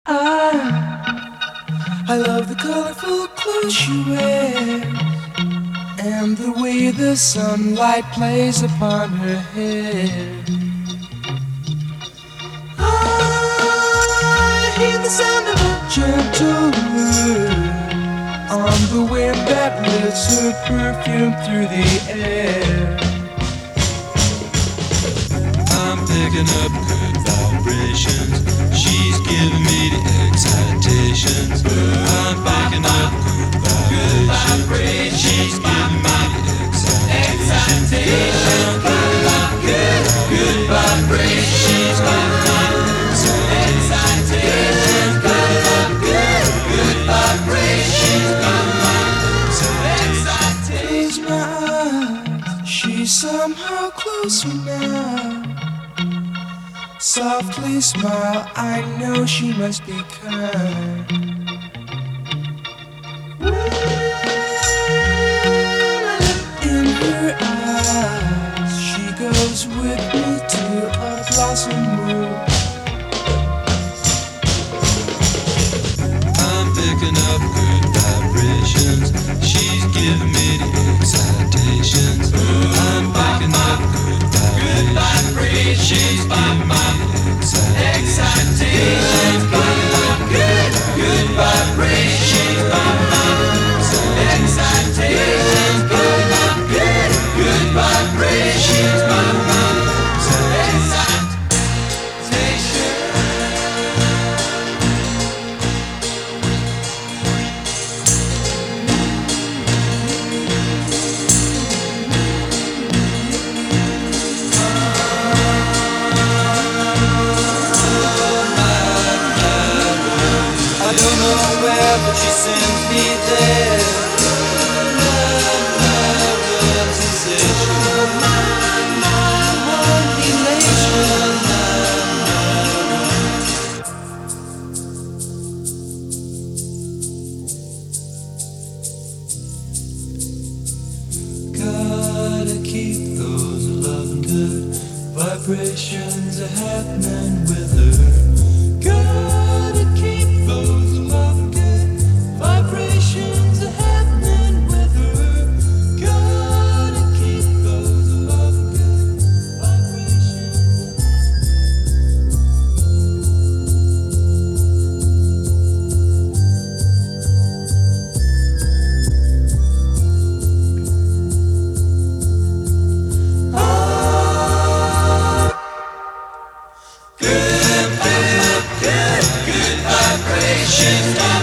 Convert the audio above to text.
I love the colorful clothes she wears and the way the sunlight plays upon her hair. I hear the sound of a gentle wind on the wind that lifts her perfume through the air. I'm picking up good vibrations. She's giving me the excitations. I'm picking up good vibrations. She's giving me the excitations. Good vibrations. She's giving me the excitations. Good vibrations. She's giving me the Close my eyes, she's somehow closer now. Softly smile, I know she must be kind. In her eyes, she goes with me to a blossom room. I'm picking up good vibrations. She's giving me the excitations. I'm picking up good vibrations. She's giving me the excitations. Good vibrations. She's giving me the excitations. Good vibrations. She's giving me the excitations. I don't know where, but she sends me there. My sensation, my elation. Gotta keep those loving good vibrations happening with her. Gotta keep those loving good vibrations happening with her. Gotta keep those loving good vibrations. Good vibrations.